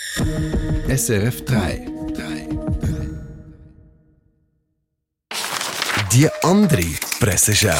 SRF 3. Die andere Presseschau.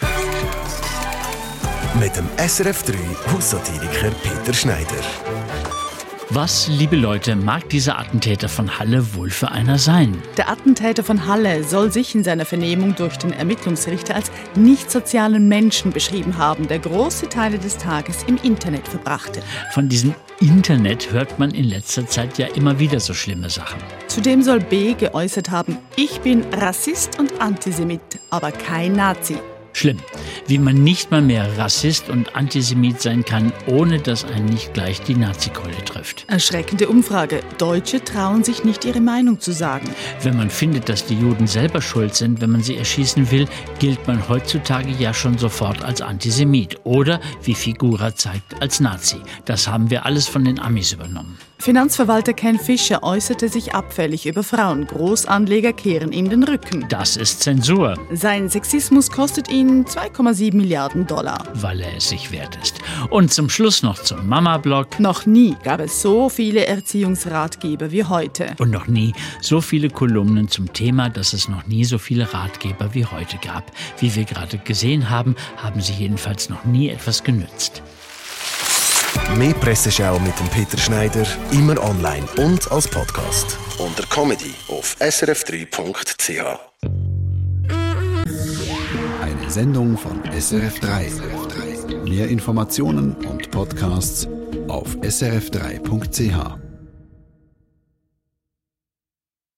Mit dem SRF 3 Haussatiriker Peter Schneider. Was, liebe Leute, mag dieser Attentäter von Halle wohl für einer sein? Der Attentäter von Halle soll sich in seiner Vernehmung durch den Ermittlungsrichter als nicht sozialen Menschen beschrieben haben, der große Teile des Tages im Internet verbrachte. Von diesem Internet hört man in letzter Zeit ja immer wieder so schlimme Sachen. Zudem soll B. geäußert haben, ich bin Rassist und Antisemit, aber kein Nazi. Schlimm, wie man nicht mal mehr Rassist und Antisemit sein kann, ohne dass einen nicht gleich die Nazikeule trifft. Erschreckende Umfrage. Deutsche trauen sich nicht, ihre Meinung zu sagen. Wenn man findet, dass die Juden selber schuld sind, wenn man sie erschießen will, gilt man heutzutage ja schon sofort als Antisemit oder, wie Figura zeigt, als Nazi. Das haben wir alles von den Amis übernommen. Finanzverwalter Ken Fischer äußerte sich abfällig über Frauen. Großanleger kehren ihm den Rücken. Das ist Zensur. Sein Sexismus kostet ihn 2,7 Milliarden $. Weil er es sich wert ist. Und zum Schluss noch zum Mama-Blog. Noch nie gab es so viele Erziehungsratgeber wie heute. Und noch nie so viele Kolumnen zum Thema, dass es noch nie so viele Ratgeber wie heute gab. Wie wir gerade gesehen haben, haben sie jedenfalls noch nie etwas genützt. Mehr Presseschau mit dem Peter Schneider, immer online und als Podcast. Unter Comedy auf srf3.ch. Eine Sendung von SRF 3. Mehr Informationen und Podcasts auf srf3.ch.